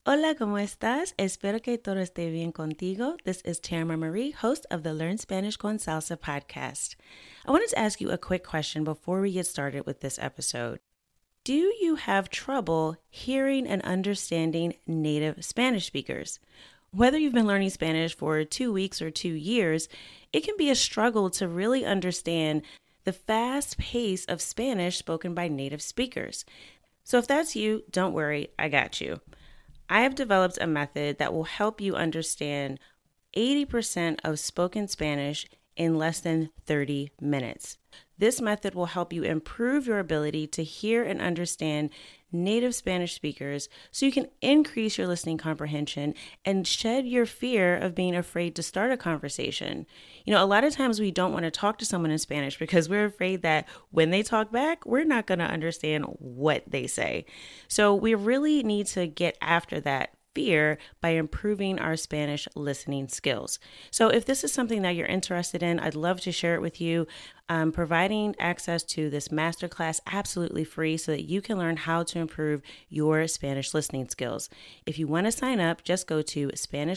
Hola, ¿cómo estás? Espero que todo esté bien contigo. This is Tamara Marie, host of the Learn Spanish con Salsa podcast. I wanted to ask you a quick question before we get started with this episode. Do you have trouble hearing and understanding native Spanish speakers? Whether you've been learning Spanish for 2 weeks or 2 years, it can be a struggle to really understand the fast pace of Spanish spoken by native speakers. So if that's you, don't worry, I got you. I have developed a method that will help you understand 80% of spoken Spanish in less than 30 minutes. This method will help you improve your ability to hear and understand native Spanish speakers so you can increase your listening comprehension and shed your fear of being afraid to start a conversation. You know, a lot of times we don't want to talk to someone in Spanish because we're afraid that when they talk back, we're not going to understand what they say. So we really need to get after that fear by improving our Spanish listening skills. So if this is something that you're interested in, I'd love to share it with you. I'm providing access to this masterclass absolutely free so that you can learn how to improve your Spanish listening skills. If you want to sign up, just go to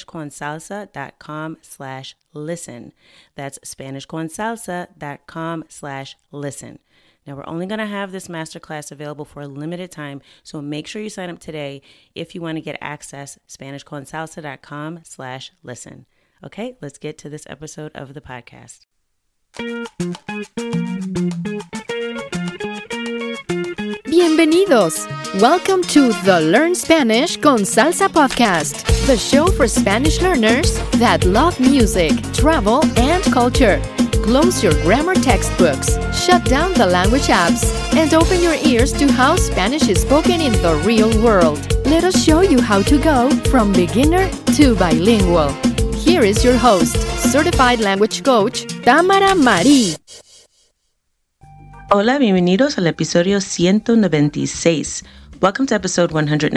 SpanishConSalsa.com/listen. That's SpanishConSalsa.com/listen. Now, we're only going to have this masterclass available for a limited time, so make sure you sign up today if you want to get access, SpanishConSalsa.com/listen. Okay, let's get to this episode of the podcast. Bienvenidos! Welcome to the Learn Spanish con Salsa podcast, the show for Spanish learners that love music, travel, and culture. Close your grammar textbooks, shut down the language apps, and open your ears to how Spanish is spoken in the real world. Let us show you how to go from beginner to bilingual. Here is your host, certified language coach, Tamara Marie. Hola, bienvenidos al episodio 196. Welcome to episode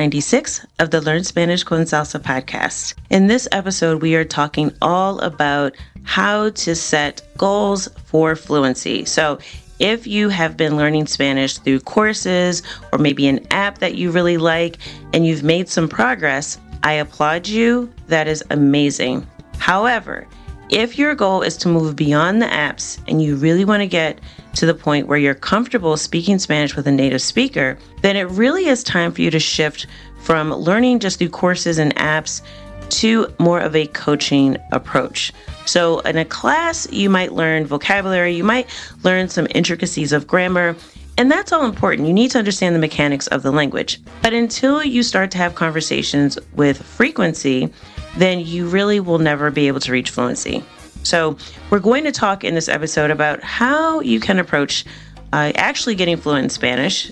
196 of the Learn Spanish con Salsa podcast. In this episode, we are talking all about how to set goals for fluency. So if you have been learning Spanish through courses or maybe an app that you really like and you've made some progress, I applaud you. That is amazing. However, if your goal is to move beyond the apps and you really want to get to the point where you're comfortable speaking Spanish with a native speaker, then it really is time for you to shift from learning just through courses and apps to more of a coaching approach. So in a class, you might learn vocabulary, you might learn some intricacies of grammar, and that's all important. You need to understand the mechanics of the language. But until you start to have conversations with frequency, then you really will never be able to reach fluency. So we're going to talk in this episode about how you can approach actually getting fluent in Spanish.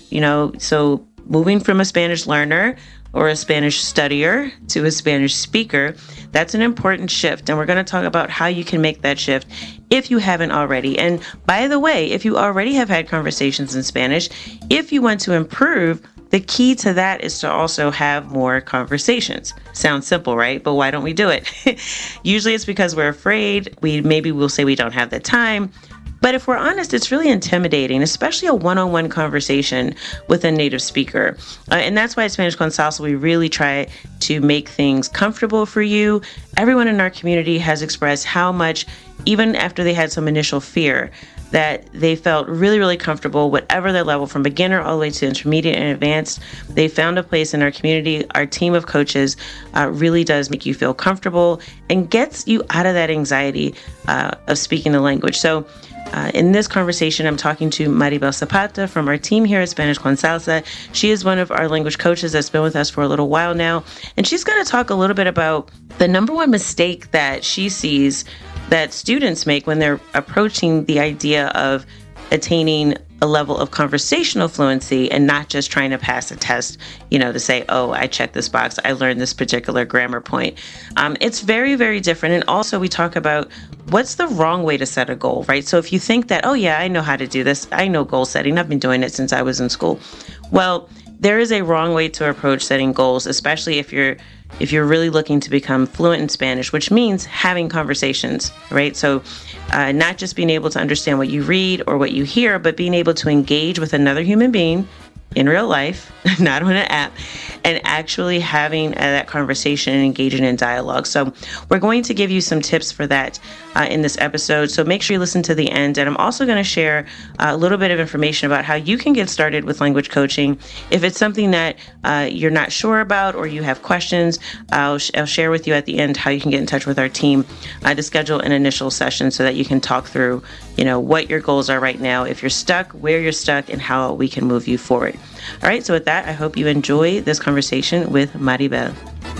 So moving from a Spanish learner or a Spanish studier to a Spanish speaker, that's an important shift. And we're going to talk about how you can make that shift if you haven't already. And by the way, if you already have had conversations in Spanish, if you want to improve, the key to that is to also have more conversations. Sounds simple, right? But why don't we do it? Usually it's because we're afraid. We'll say we don't have the time. But if we're honest, it's really intimidating, especially a one-on-one conversation with a native speaker. And that's why at Spanish con Salsa, we really try to make things comfortable for you. Everyone in our community has expressed how much, even after they had some initial fear, that they felt really, really comfortable, whatever their level, from beginner all the way to intermediate and advanced. They found a place in our community. Our team of coaches really does make you feel comfortable and gets you out of that anxiety of speaking the language. So in this conversation, I'm talking to Maribel Zapata from our team here at Spanish con Salsa. She is one of our language coaches that's been with us for a little while now. And she's going to talk a little bit about the number one mistake that she sees that students make when they're approaching the idea of attaining a level of conversational fluency and not just trying to pass a test, to say, oh, I checked this box, I learned this particular grammar point. It's very, very different. And also we talk about what's the wrong way to set a goal, right? So if you think that, oh yeah, I know how to do this, I know goal setting, I've been doing it since I was in school. Well, there is a wrong way to approach setting goals, especially if you're really looking to become fluent in Spanish, which means having conversations, right? So not just being able to understand what you read or what you hear, but being able to engage with another human being in real life, not on an app, and actually having that conversation and engaging in dialogue. So we're going to give you some tips for that in this episode. So make sure you listen to the end. And I'm also going to share a little bit of information about how you can get started with language coaching. If it's something that you're not sure about or you have questions, I'll share with you at the end how you can get in touch with our team to schedule an initial session so that you can talk through, what your goals are right now, if you're stuck, where you're stuck, and how we can move you forward. All right, so with that, I hope you enjoy this conversation with Maribel.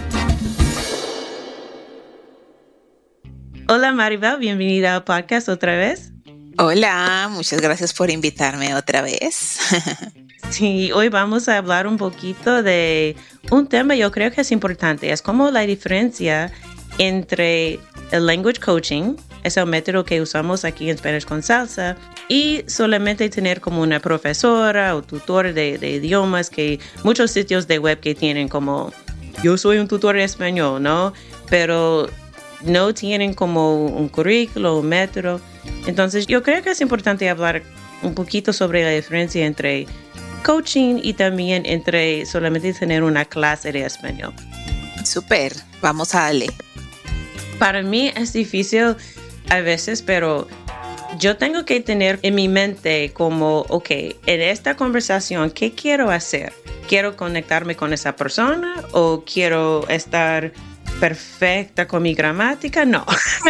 Hola Maribel, bienvenida al podcast otra vez. Hola, muchas gracias por invitarme otra vez. Sí, hoy vamos a hablar un poquito de un tema yo creo que es importante, es como la diferencia entre el language coaching, es el método que usamos aquí en Spanish con Salsa, y solamente tener como una profesora o tutor de idiomas, que muchos sitios de web que tienen como yo soy un tutor de español, ¿no? Pero no tienen como un currículo, un método. Entonces yo creo que es importante hablar un poquito sobre la diferencia entre coaching y también entre solamente tener una clase de español. Súper, vamos a darle. Para mí es difícil a veces, pero yo tengo que tener en mi mente como, ok, en esta conversación, ¿qué quiero hacer? ¿Quiero conectarme con esa persona o quiero estar perfecta con mi gramática? No.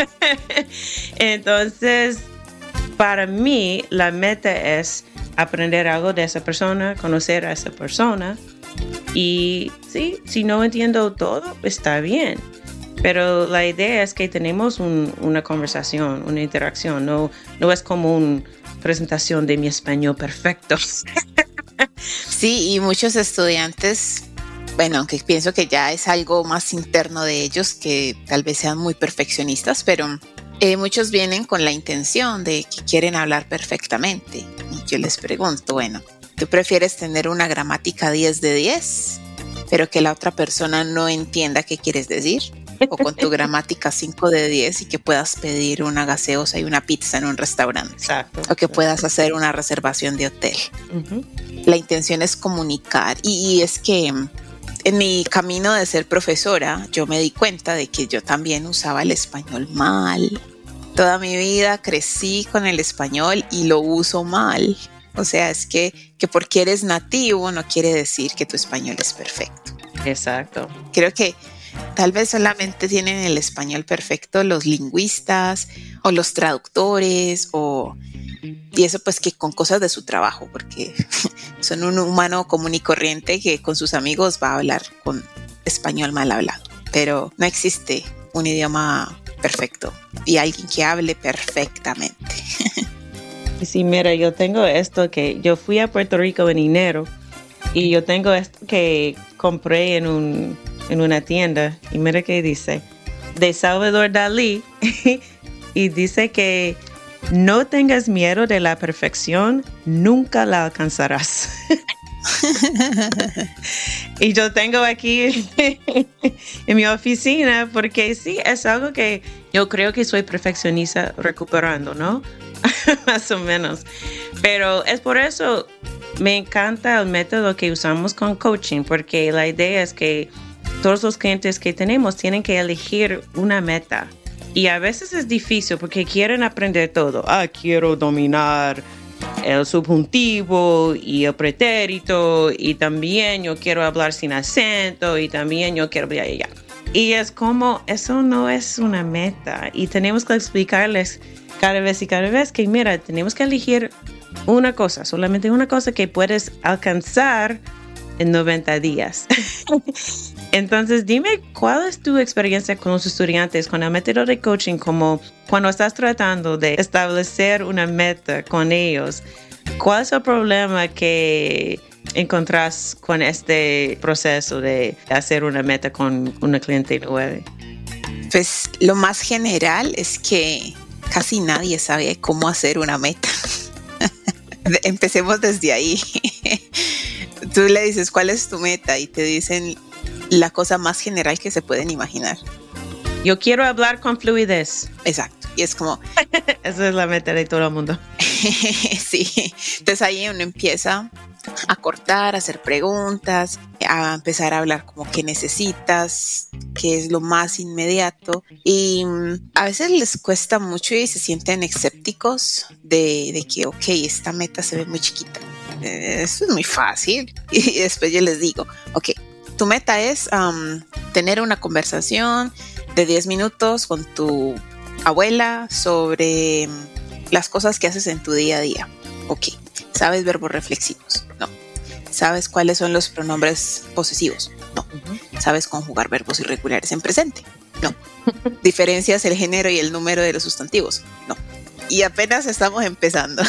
Entonces, para mí, la meta es aprender algo de esa persona, conocer a esa persona. Y sí, si no entiendo todo, está bien. Pero la idea es que tenemos una conversación, una interacción. No es como una presentación de mi español perfecto. Sí, y muchos estudiantes, bueno, aunque pienso que ya es algo más interno de ellos, que tal vez sean muy perfeccionistas, pero muchos vienen con la intención de que quieren hablar perfectamente. Y yo les pregunto, bueno, ¿tú prefieres tener una gramática 10 de 10, pero que la otra persona no entienda qué quieres decir? O con tu gramática 5 de 10 y que puedas pedir una gaseosa y una pizza en un restaurante. Exacto. O que puedas hacer una reservación de hotel. Uh-huh. La intención es comunicar. Y es que en mi camino de ser profesora, yo me di cuenta de que yo también usaba el español mal. Toda mi vida crecí con el español y lo uso mal. O sea, es que porque eres nativo no quiere decir que tu español es perfecto. Exacto. Creo que tal vez solamente tienen el español perfecto los lingüistas o los traductores y eso pues que con cosas de su trabajo, porque son un humano común y corriente que con sus amigos va a hablar con español mal hablado. Pero no existe un idioma perfecto y alguien que hable perfectamente. Sí, mira, yo tengo esto que yo fui a Puerto Rico en enero y yo tengo esto que compré en una tienda y mira qué dice, de Salvador Dalí, y dice que no tengas miedo de la perfección, nunca la alcanzarás. Y yo tengo aquí en mi oficina porque sí, es algo que yo creo que soy perfeccionista recuperando, ¿no? Más o menos. Pero es por eso me encanta el método que usamos con coaching, porque la idea es que todos los clientes que tenemos tienen que elegir una meta. Y a veces es difícil porque quieren aprender todo. Quiero dominar el subjuntivo y el pretérito, y también yo quiero hablar sin acento, y también yo quiero... Y es como, eso no es una meta. Y tenemos que explicarles cada vez que, mira, tenemos que elegir una cosa, solamente una cosa que puedes alcanzar en 90 días. Entonces, dime, ¿cuál es tu experiencia con los estudiantes con el método de coaching? Como cuando estás tratando de establecer una meta con ellos, ¿cuál es el problema que encontrás con este proceso de hacer una meta con una cliente nueva? Pues lo más general es que casi nadie sabe cómo hacer una meta. Empecemos desde ahí. Tú le dices, ¿cuál es tu meta? Y te dicen la cosa más general que se pueden imaginar. Yo quiero hablar con fluidez. Exacto. Y es como... Esa es la meta de todo el mundo. Sí. Entonces ahí uno empieza a cortar, a hacer preguntas, a empezar a hablar como qué necesitas, qué es lo más inmediato. Y a veces les cuesta mucho y se sienten escépticos de que, ok, esta meta se ve muy chiquita. Eso es muy fácil. Y después yo les digo, ok, tu meta es tener una conversación de 10 minutos con tu abuela sobre las cosas que haces en tu día a día. Ok, ¿sabes verbos reflexivos? No. ¿Sabes cuáles son los pronombres posesivos? No. ¿Sabes conjugar verbos irregulares en presente? No. ¿Diferencias el género y el número de los sustantivos? No. Y apenas estamos empezando.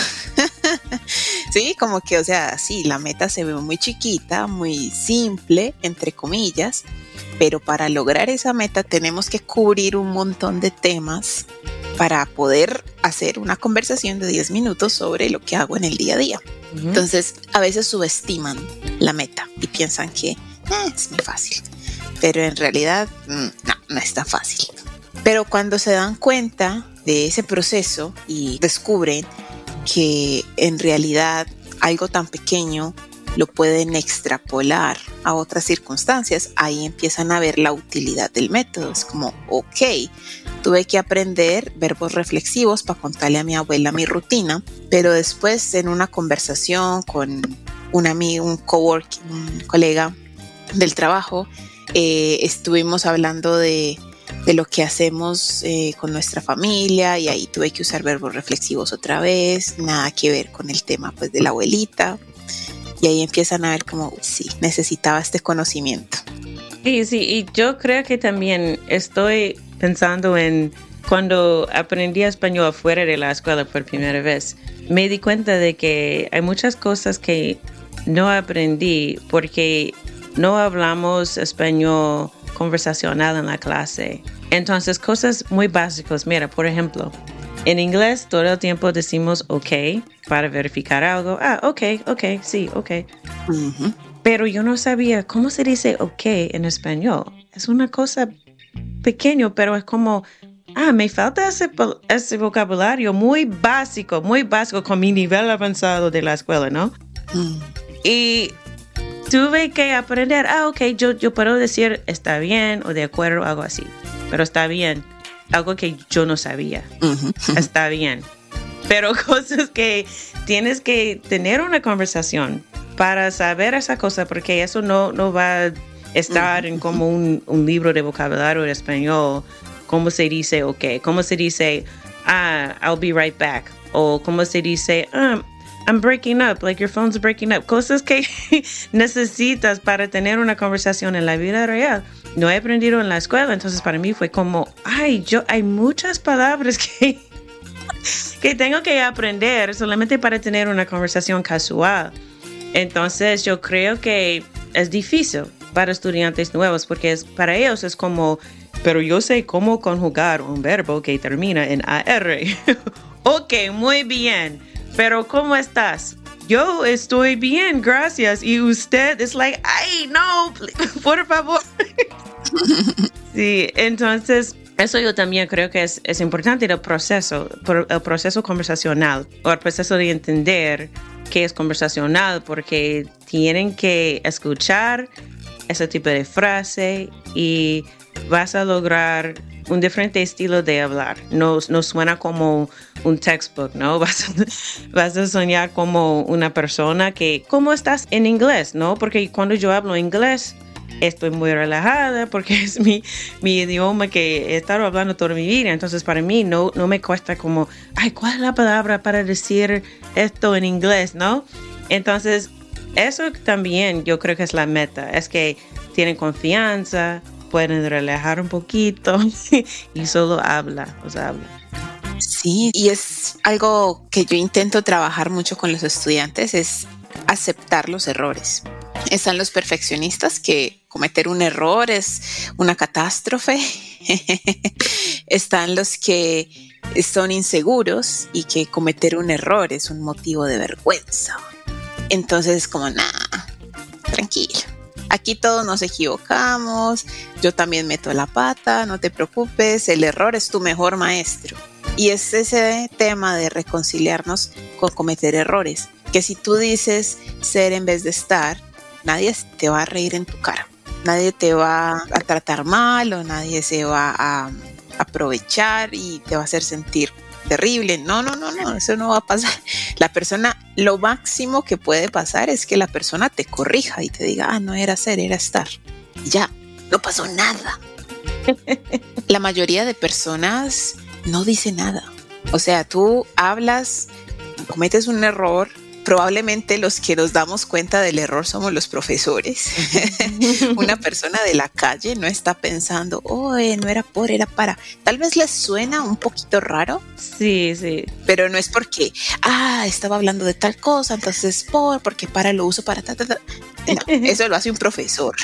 Sí, como que, o sea, sí, la meta se ve muy chiquita, muy simple, entre comillas, pero para lograr esa meta tenemos que cubrir un montón de temas para poder hacer una conversación de 10 minutos sobre lo que hago en el día a día. Entonces, a veces subestiman la meta y piensan que es muy fácil, pero en realidad no es tan fácil. Pero cuando se dan cuenta de ese proceso y descubren que en realidad algo tan pequeño lo pueden extrapolar a otras circunstancias, ahí empiezan a ver la utilidad del método. Es como, ok, tuve que aprender verbos reflexivos para contarle a mi abuela mi rutina, pero después en una conversación con un amigo, un coworking, un colega del trabajo, estuvimos hablando de lo que hacemos con nuestra familia, y ahí tuve que usar verbos reflexivos otra vez, nada que ver con el tema pues de la abuelita. Y ahí empiezan a ver como, sí, necesitaba este conocimiento. Sí, y yo creo que también estoy pensando en cuando aprendí español fuera de la escuela por primera vez, me di cuenta de que hay muchas cosas que no aprendí porque no hablamos español conversacional en la clase. Entonces, cosas muy básicas. Mira, por ejemplo, en inglés todo el tiempo decimos ok para verificar algo. Ok, sí, ok. Uh-huh. Pero yo no sabía cómo se dice ok en español. Es una cosa pequeña, pero es como, me falta ese vocabulario muy básico con mi nivel avanzado de la escuela, ¿no? Y tuve que aprender, ok, yo puedo decir está bien o de acuerdo, algo así. Pero está bien. Algo que yo no sabía. Está bien. Pero cosas que tienes que tener una conversación para saber esa cosa, porque eso no va a estar en como un libro de vocabulario de español. ¿Cómo se dice ok? ¿Cómo se dice I'll be right back? O ¿cómo se dice I'm breaking up, like your phone's breaking up? Cosas que necesitas para tener una conversación en la vida real. No he aprendido en la escuela, entonces para mí fue como, hay muchas palabras que tengo que aprender solamente para tener una conversación casual. Entonces yo creo que es difícil para estudiantes nuevos porque para ellos es como, pero yo sé cómo conjugar un verbo que termina en AR. Ok, muy bien. Pero ¿cómo estás? Yo estoy bien, gracias. Y usted es like, ay, no, por favor. Sí, entonces eso yo también creo que es importante, el proceso conversacional o el proceso de entender qué es conversacional, porque tienen que escuchar ese tipo de frase y vas a lograr un diferente estilo de hablar. No suena como un textbook, ¿no? Vas a soñar como una persona que, ¿cómo estás en inglés? ¿No? Porque cuando yo hablo inglés, estoy muy relajada porque es mi idioma que he estado hablando toda mi vida. Entonces, para mí no me cuesta como, ¿cuál es la palabra para decir esto en inglés? ¿No? Entonces, eso también yo creo que es la meta. Es que tienen confianza, pueden relajar un poquito y solo habla. Sí, y es algo que yo intento trabajar mucho con los estudiantes, es aceptar los errores. Están los perfeccionistas que cometer un error es una catástrofe. Están los que son inseguros y que cometer un error es un motivo de vergüenza. Entonces es como, tranquilo. Aquí todos nos equivocamos, yo también meto la pata, no te preocupes, el error es tu mejor maestro. Y es ese tema de reconciliarnos con cometer errores. que si tú dices ser en vez de estar, nadie te va a reír en tu cara. Nadie te va a tratar mal o nadie se va a aprovechar y te va a hacer sentir terrible. No, eso no va a pasar. La persona, lo máximo que puede pasar es que la persona te corrija y te diga, no era ser, era estar. Y ya, no pasó nada. La mayoría de personas no dice nada. O sea, tú hablas, cometes un error. Probablemente los que nos damos cuenta del error somos los profesores. Una persona de la calle no está pensando, no era por, era para. Tal vez les suena un poquito raro. Sí. Pero no es porque, estaba hablando de tal cosa, entonces porque para lo uso para ta. No, eso lo hace un profesor.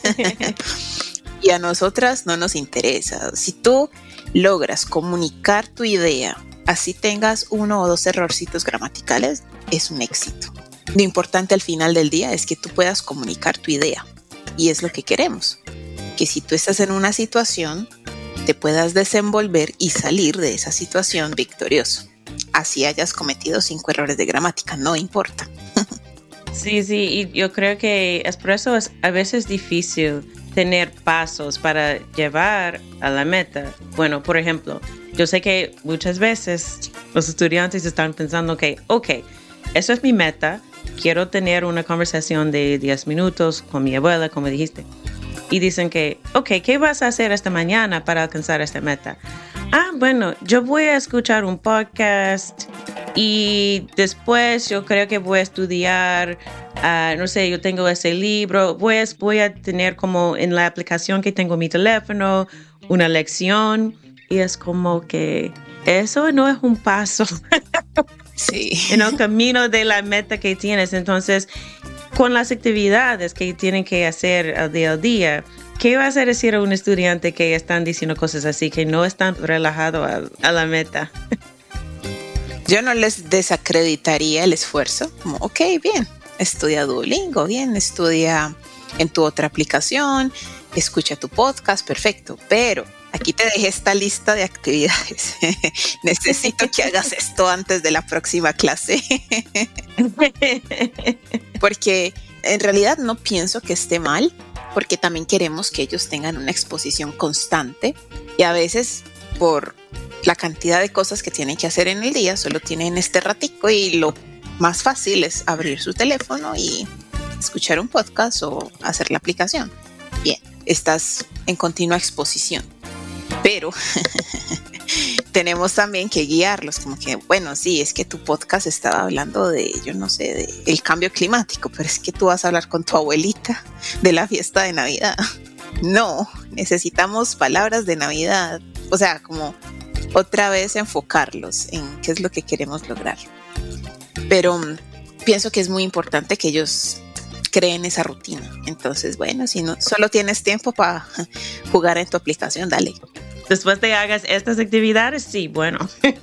Y a nosotras no nos interesa. Si tú logras comunicar tu idea, así tengas 1 o 2 errorcitos gramaticales, es un éxito. Lo importante al final del día es que tú puedas comunicar tu idea. Y es lo que queremos. Que si tú estás en una situación, te puedas desenvolver y salir de esa situación victorioso. Así hayas cometido 5 errores de gramática, no importa. Sí, y yo creo que es por eso es a veces difícil tener pasos para llevar a la meta. Bueno, por ejemplo, yo sé que muchas veces los estudiantes están pensando que, eso es mi meta, quiero tener una conversación de 10 minutos con mi abuela, como dijiste. Y dicen que, ¿qué vas a hacer esta mañana para alcanzar esta meta? Bueno, yo voy a escuchar un podcast y después yo creo que voy a estudiar, yo tengo ese libro, voy a tener como en la aplicación que tengo en mi teléfono una lección y es como que eso no es un paso. Sí. En el camino de la meta que tienes. Entonces, con las actividades que tienen que hacer al día, ¿qué vas a decir a un estudiante que están diciendo cosas así, que no están relajados a la meta? Yo no les desacreditaría el esfuerzo. Como, bien, estudia Duolingo, bien, estudia en tu otra aplicación, escucha tu podcast, perfecto, pero aquí te dejé esta lista de actividades. Necesito que hagas esto antes de la próxima clase. Porque en realidad no pienso que esté mal, porque también queremos que ellos tengan una exposición constante y a veces por la cantidad de cosas que tienen que hacer en el día solo tienen este ratico y lo más fácil es abrir su teléfono y escuchar un podcast o hacer la aplicación. Bien, estás en continua exposición. Pero tenemos también que guiarlos, como que, sí, es que tu podcast estaba hablando de el cambio climático, pero es que tú vas a hablar con tu abuelita de la fiesta de Navidad. No, necesitamos palabras de Navidad. O sea, como otra vez enfocarlos en qué es lo que queremos lograr. Pero pienso que es muy importante que ellos creen esa rutina. Entonces, si no solo tienes tiempo para jugar en tu aplicación, dale. Después de hagas estas actividades, sí, bueno.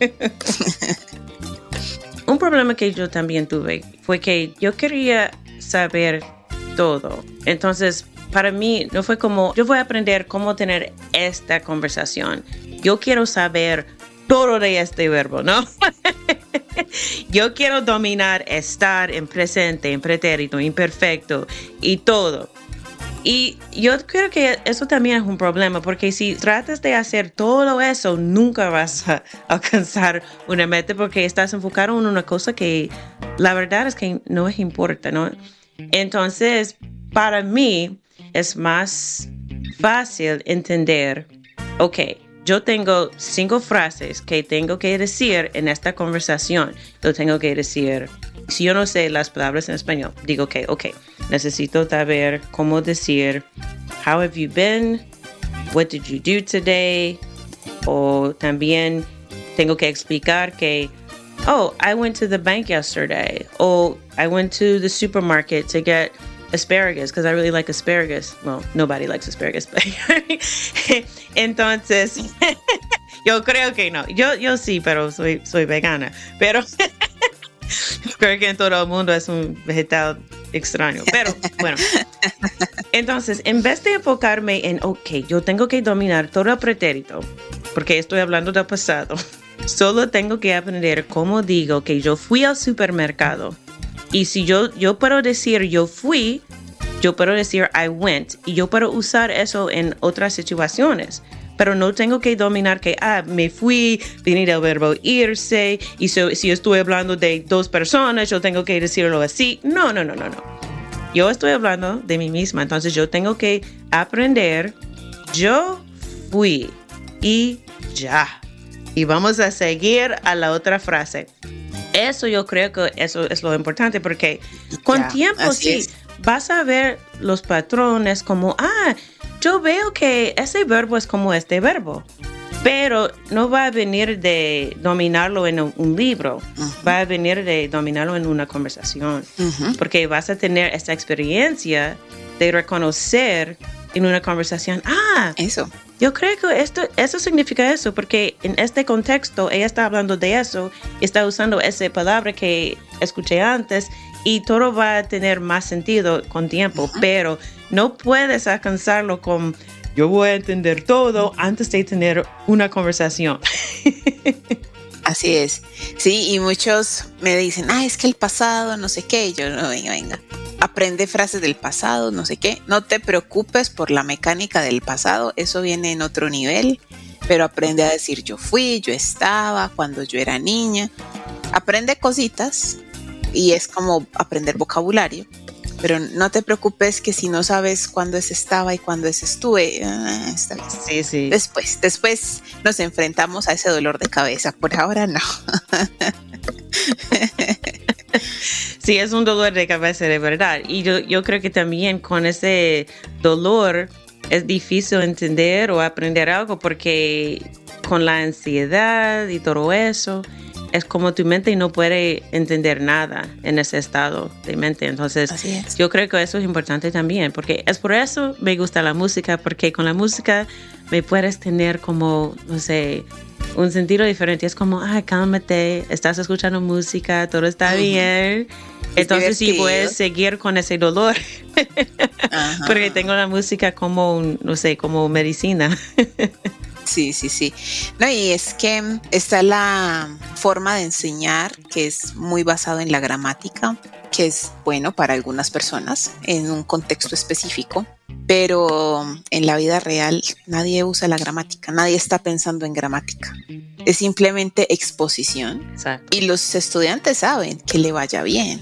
Un problema que yo también tuve fue que yo quería saber todo. Entonces, para mí no fue como, yo voy a aprender cómo tener esta conversación. Yo quiero saber todo de este verbo, ¿no? Yo quiero dominar estar en presente, en pretérito, imperfecto y todo. Y yo creo que eso también es un problema, porque si tratas de hacer todo eso, nunca vas a alcanzar una meta porque estás enfocado en una cosa que la verdad es que no es importante, ¿no? Entonces, para mí es más fácil entender, yo tengo 5 frases que tengo que decir en esta conversación. Lo tengo que decir. Si yo no sé las palabras en español, digo que, necesito saber cómo decir, how have you been? What did you do today? O también tengo que explicar que, I went to the bank yesterday. O I went to the supermarket to get asparagus because I really like asparagus. Well, nobody likes asparagus, but entonces yo creo que no. Yo sí, pero soy vegana. Pero creo que en todo el mundo es un vegetal extraño. Pero bueno, entonces en vez de enfocarme en, yo tengo que dominar todo el pretérito, porque estoy hablando del pasado, solo tengo que aprender cómo digo que yo fui al supermercado Y si yo puedo decir yo fui, yo puedo decir I went. Y yo puedo usar eso en otras situaciones. Pero no tengo que dominar que, me fui, viene del verbo irse. Y si estoy hablando de dos personas, yo tengo que decirlo así. No. Yo estoy hablando de mí misma. Entonces yo tengo que aprender, yo fui y ya. Y vamos a seguir a la otra frase. Eso yo creo que eso es lo importante porque con tiempo sí vas a ver los patrones como, yo veo que ese verbo es como este verbo, pero no va a venir de dominarlo en un libro, va a venir de dominarlo en una conversación, porque vas a tener esa experiencia de reconocer en una conversación, eso. Yo creo que eso significa eso, porque en este contexto ella está hablando de eso, está usando esa palabra que escuché antes y todo va a tener más sentido con tiempo, pero no puedes alcanzarlo con yo voy a entender todo antes de tener una conversación. Así es. Sí, y muchos me dicen, es que el pasado, no sé qué, y yo no, venga. Aprende frases del pasado, no sé qué. No te preocupes por la mecánica del pasado, eso viene en otro nivel, pero aprende a decir yo fui, yo estaba, cuando yo era niña. Aprende cositas y es como aprender vocabulario, pero no te preocupes que si no sabes cuándo es estaba y cuándo es estuve, está bien. Sí. Después nos enfrentamos a ese dolor de cabeza, por ahora no. Sí, es un dolor de cabeza de verdad. Y yo creo que también con ese dolor es difícil entender o aprender algo porque con la ansiedad y todo eso, es como tu mente no puede entender nada en ese estado de mente. Entonces, yo creo que eso es importante también, porque es por eso me gusta la música, porque con la música me puedes tener como, no sé, un sentido diferente. Es como, cálmate, estás escuchando música, todo está bien. Entonces sí puedes seguir con ese dolor. Porque tengo la música como, no sé, como medicina. Sí. No, y es que está la forma de enseñar que es muy basado en la gramática, que es bueno para algunas personas en un contexto específico, pero en la vida real nadie usa la gramática, nadie está pensando en gramática. Es simplemente exposición. Exacto. Y los estudiantes saben que le vaya bien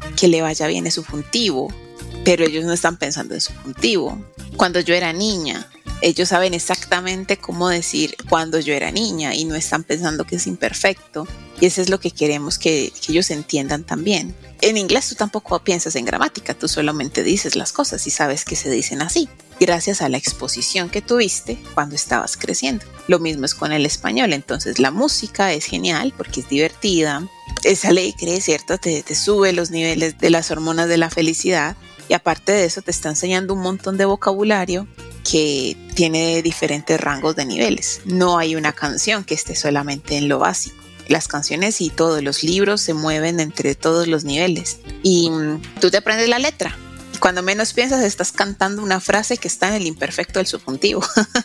es subjuntivo, pero ellos no están pensando en subjuntivo. Cuando yo era niña, ellos saben exactamente cómo decir cuando yo era niña y no están pensando que es imperfecto. Y eso es lo que queremos que ellos entiendan también. En inglés tú tampoco piensas en gramática, tú solamente dices las cosas y sabes que se dicen así, gracias a la exposición que tuviste cuando estabas creciendo. Lo mismo es con el español, entonces la música es genial porque es divertida, es alegre, ¿cierto? Te sube los niveles de las hormonas de la felicidad y aparte de eso te está enseñando un montón de vocabulario que tiene diferentes rangos de niveles. No hay una canción que esté solamente en lo básico. Las canciones y todos los libros se mueven entre todos los niveles y tú te aprendes la letra. Y cuando menos piensas estás cantando una frase que está en el imperfecto del subjuntivo.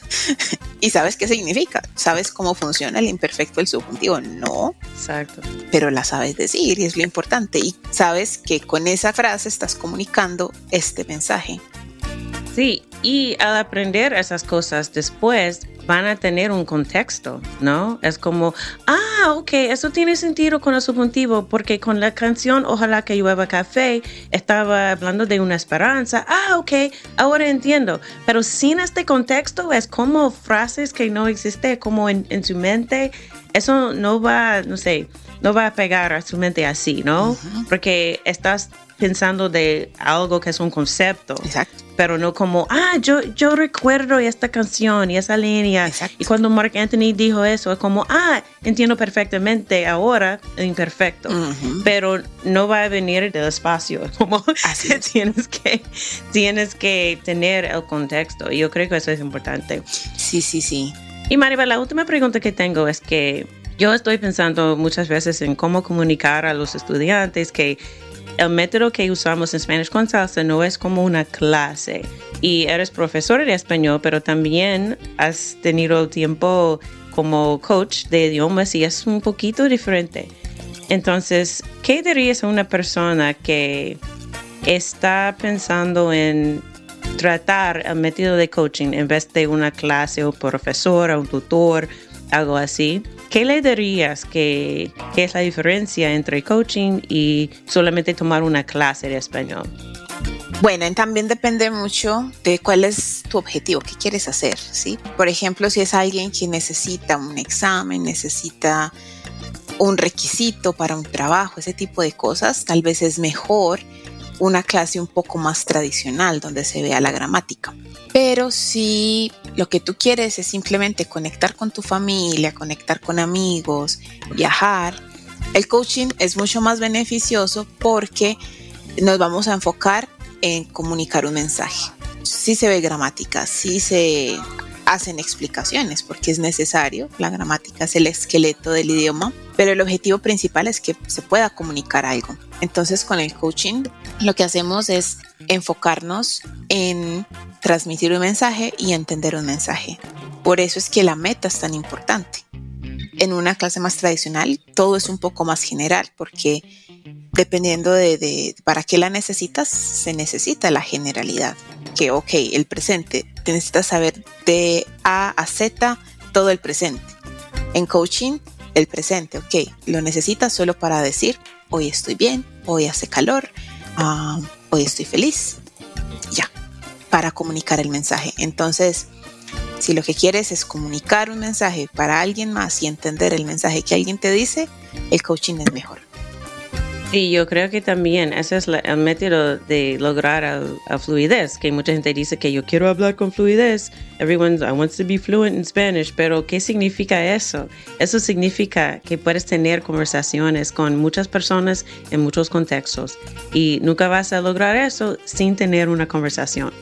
¿Y sabes qué significa? ¿Sabes cómo funciona el imperfecto del subjuntivo? No. Exacto. Pero la sabes decir y es lo importante. Y sabes que con esa frase estás comunicando este mensaje. Sí, y al aprender esas cosas después van a tener un contexto, ¿no? Es como, ok, eso tiene sentido con el subjuntivo porque con la canción Ojalá que llueva café estaba hablando de una esperanza. Ok, ahora entiendo. Pero sin este contexto es como frases que no existen como en su mente. Eso no va, no sé, no va a pegar a su mente así, ¿no? Porque estás pensando de algo que es un concepto. Exacto. Pero no como, yo recuerdo esta canción y esa línea. Exacto. Y cuando Mark Anthony dijo eso, es como, entiendo perfectamente ahora el imperfecto. Pero no va a venir del espacio. Como tienes que tener el contexto. Y yo creo que eso es importante. Sí. Y Maribel, la última pregunta que tengo es que yo estoy pensando muchas veces en cómo comunicar a los estudiantes que el método que usamos en Spanish con Salsa no es como una clase. Y eres profesor de español, pero también has tenido tiempo como coach de idiomas y es un poquito diferente. Entonces, ¿qué dirías a una persona que está pensando en tratar el método de coaching en vez de una clase o profesor o un tutor, algo así? ¿Qué le dirías que es la diferencia entre coaching y solamente tomar una clase de español? Bueno, también depende mucho de cuál es tu objetivo, qué quieres hacer, ¿sí? Por ejemplo, si es alguien que necesita un examen, necesita un requisito para un trabajo, ese tipo de cosas, tal vez es mejor una clase un poco más tradicional donde se vea la gramática. Pero si lo que tú quieres es simplemente conectar con tu familia, conectar con amigos, viajar, el coaching es mucho más beneficioso porque nos vamos a enfocar en comunicar un mensaje. Sí se ve gramática, sí se hacen explicaciones porque es necesario. La gramática es el esqueleto del idioma, pero el objetivo principal es que se pueda comunicar algo. Entonces, con el coaching, lo que hacemos es enfocarnos en transmitir un mensaje y entender un mensaje. Por eso es que la meta es tan importante. En una clase más tradicional, todo es un poco más general, porque dependiendo de para qué la necesitas, se necesita la generalidad. Que, ok, el presente, te necesitas saber de A a Z todo el presente. En coaching, el presente, ok, lo necesitas solo para decir, hoy estoy bien, hoy hace calor, hoy estoy feliz. Ya, para comunicar el mensaje. Entonces, si lo que quieres es comunicar un mensaje para alguien más y entender el mensaje que alguien te dice, el coaching es mejor. Y yo creo que también ese es el método de lograr la fluidez, que mucha gente dice que yo quiero hablar con fluidez. Everyone wants to be fluent in Spanish, pero ¿qué significa eso? Eso significa que puedes tener conversaciones con muchas personas en muchos contextos y nunca vas a lograr eso sin tener una conversación.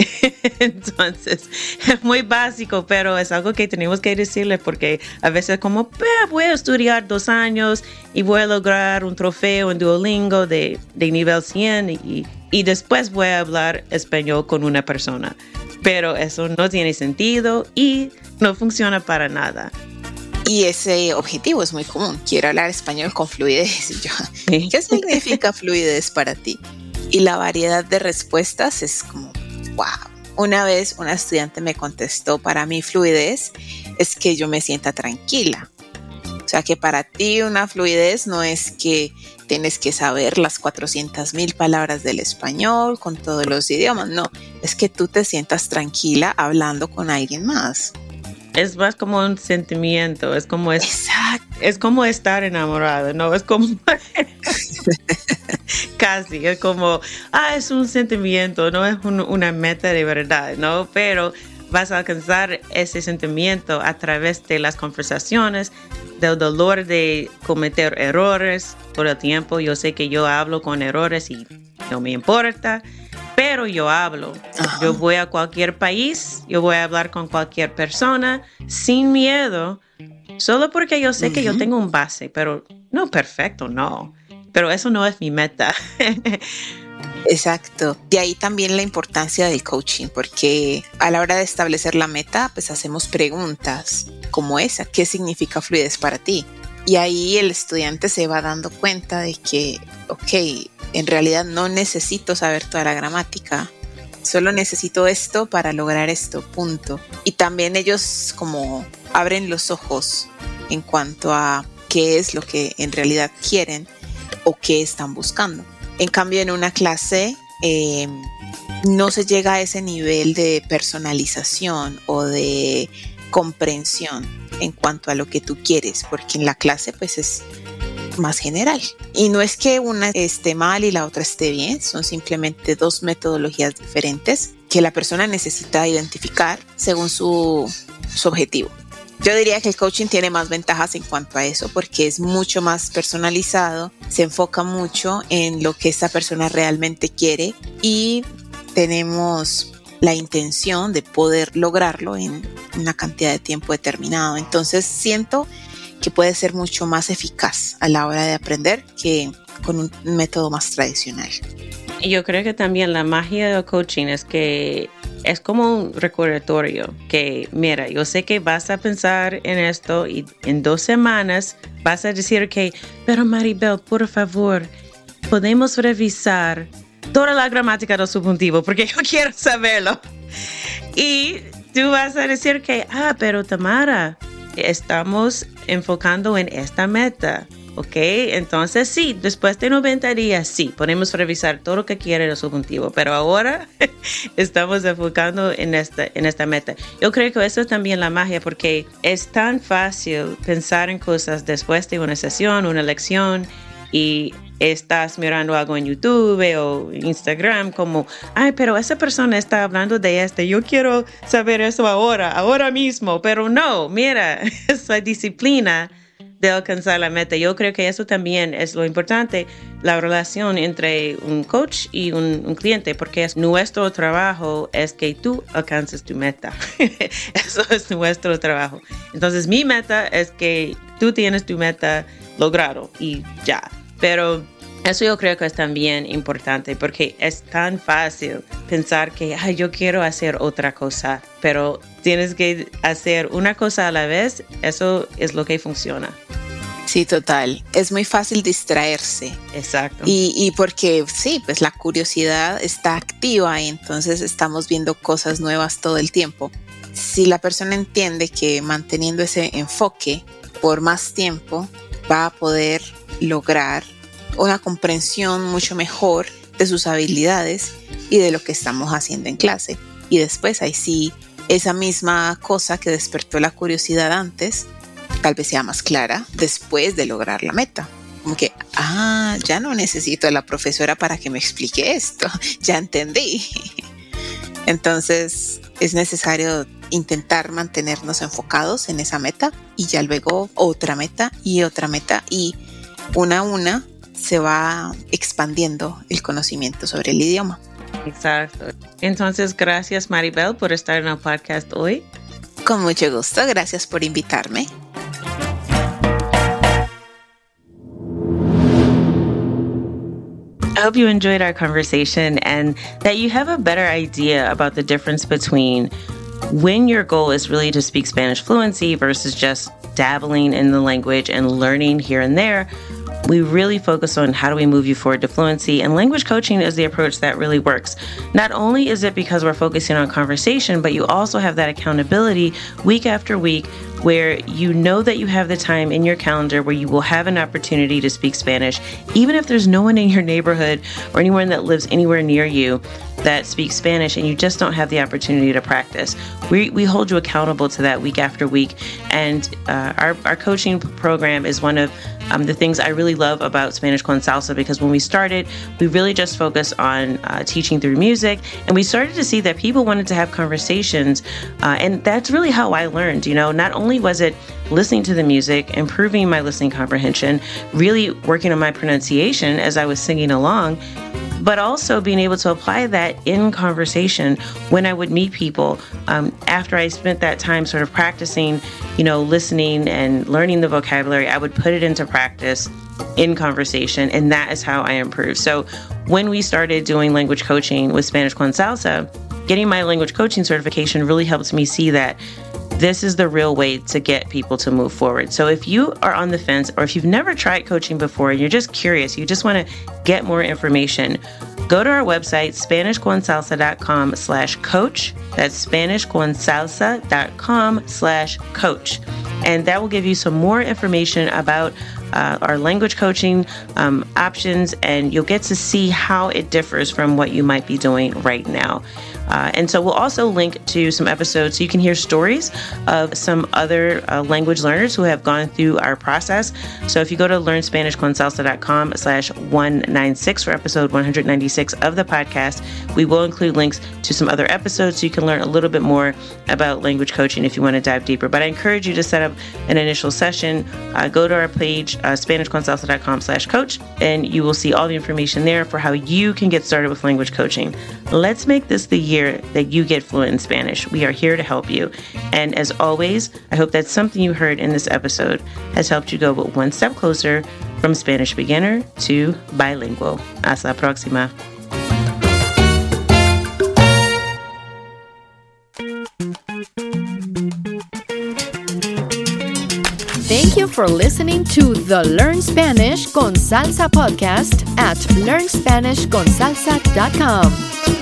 Entonces, es muy básico, pero es algo que tenemos que decirle porque a veces como, voy a estudiar 2 años y voy a lograr un trofeo en Duolingo de nivel 100 y después voy a hablar español con una persona. Pero eso no tiene sentido y no funciona para nada. Y ese objetivo es muy común. Quiero hablar español con fluidez. Y yo, ¿qué significa fluidez para ti? Y la variedad de respuestas es como, wow. Una vez una estudiante me contestó, para mí fluidez es que yo me sienta tranquila. O sea, que para ti una fluidez no es que tienes que saber las 400,000 palabras del español con todos los idiomas. No, es que tú te sientas tranquila hablando con alguien más. Es más como un sentimiento, es como estar enamorado, ¿no? Es como casi, es como, es un sentimiento, no es una meta de verdad, ¿no? Pero vas a alcanzar ese sentimiento a través de las conversaciones, del dolor de cometer errores todo el tiempo. Yo sé que yo hablo con errores y no me importa, pero yo hablo. Ajá. Yo voy a cualquier país, yo voy a hablar con cualquier persona sin miedo, solo porque yo sé que yo tengo un base, pero no perfecto, no. Pero eso no es mi meta. Exacto. De ahí también la importancia del coaching, porque a la hora de establecer la meta, pues hacemos preguntas como esa. ¿Qué significa fluidez para ti? Y ahí el estudiante se va dando cuenta de que, ok, en realidad no necesito saber toda la gramática, solo necesito esto para lograr esto, punto. Y también ellos como abren los ojos en cuanto a qué es lo que en realidad quieren o qué están buscando. En cambio, en una clase no se llega a ese nivel de personalización o de comprensión en cuanto a lo que tú quieres, porque en la clase pues es más general. Y no es que una esté mal y la otra esté bien, son simplemente 2 metodologías diferentes que la persona necesita identificar según su objetivo. Yo diría que el coaching tiene más ventajas en cuanto a eso porque es mucho más personalizado, se enfoca mucho en lo que esta persona realmente quiere y tenemos la intención de poder lograrlo en una cantidad de tiempo determinado. Entonces siento que puede ser mucho más eficaz a la hora de aprender que con un método más tradicional. Yo creo que también la magia del coaching es que es como un recordatorio que, mira, yo sé que vas a pensar en esto y en 2 semanas vas a decir que, pero Maribel, por favor, podemos revisar toda la gramática del subjuntivo porque yo quiero saberlo. Y tú vas a decir que, pero Tamara, estamos enfocando en esta meta. ¿Ok? Entonces sí, después de 90 días, sí, podemos revisar todo lo que quiere el subjuntivo, pero ahora estamos enfocando en esta meta. Yo creo que eso es también la magia, porque es tan fácil pensar en cosas después de una sesión, una lección, y estás mirando algo en YouTube o Instagram como, pero esa persona está hablando de yo quiero saber eso ahora mismo, pero no, mira, esa disciplina de alcanzar la meta. Yo creo que eso también es lo importante, la relación entre un coach y un cliente, porque es nuestro trabajo es que tú alcances tu meta. Eso es nuestro trabajo. Entonces, mi meta es que tú tienes tu meta logrado y ya. Pero eso yo creo que es también importante porque es tan fácil pensar que yo quiero hacer otra cosa, pero tienes que hacer una cosa a la vez. Eso es lo que funciona. Sí, total. Es muy fácil distraerse. Exacto. Y porque sí, pues la curiosidad está activa y entonces estamos viendo cosas nuevas todo el tiempo. Si la persona entiende que manteniendo ese enfoque por más tiempo va a poder lograr una comprensión mucho mejor de sus habilidades y de lo que estamos haciendo en clase. Y después ahí sí, esa misma cosa que despertó la curiosidad antes, tal vez sea más clara después de lograr la meta. Como que, ya no necesito a la profesora para que me explique esto, ya entendí. Entonces es necesario intentar mantenernos enfocados en esa meta y ya luego otra meta y una a una se va expandiendo el conocimiento sobre el idioma. Exacto. Entonces, gracias Maribel por estar en el podcast hoy. Con mucho gusto, gracias por invitarme. I hope you enjoyed our conversation and that you have a better idea about the difference between when your goal is really to speak Spanish fluency versus just dabbling in the language and learning here and there. We really focus on how do we move you forward to fluency, and language coaching is the approach that really works. Not only is it because we're focusing on conversation, but you also have that accountability week after week where you know that you have the time in your calendar where you will have an opportunity to speak Spanish, even if there's no one in your neighborhood or anyone that lives anywhere near you that speaks Spanish and you just don't have the opportunity to practice. We hold you accountable to that week after week. And our coaching program is one of the things I really love about Spanish con Salsa, because when we started, we really just focused on teaching through music, and we started to see that people wanted to have conversations, and that's really how I learned. Not only was it listening to the music, improving my listening comprehension, really working on my pronunciation as I was singing along, but also being able to apply that in conversation when I would meet people after I spent that time sort of practicing, listening and learning the vocabulary. I would put it into practice in conversation, and that is how I improved. So when we started doing language coaching with Spanish con Salsa, getting my language coaching certification really helped me see that this is the real way to get people to move forward. So if you are on the fence, or if you've never tried coaching before and you're just curious, you just want to get more information, go to our website, SpanishConSalsa.com/coach. That's SpanishConSalsa.com/coach. And that will give you some more information about our language coaching options, and you'll get to see how it differs from what you might be doing right now. And so we'll also link to some episodes so you can hear stories of some other language learners who have gone through our process. So if you go to LearnSpanishConSalsa.com/196 for episode 196 of the podcast, we will include links to some other episodes so you can learn a little bit more about language coaching if you want to dive deeper. But I encourage you to set up an initial session. Go to our page, SpanishConSalsa.com/coach, and you will see all the information there for how you can get started with language coaching. Let's make this the year that you get fluent in Spanish. We are here to help you. And as always, I hope that something you heard in this episode has helped you go one step closer from Spanish beginner to bilingual. Hasta la próxima. Thank you for listening to the Learn Spanish con Salsa podcast at learnspanishconsalsa.com.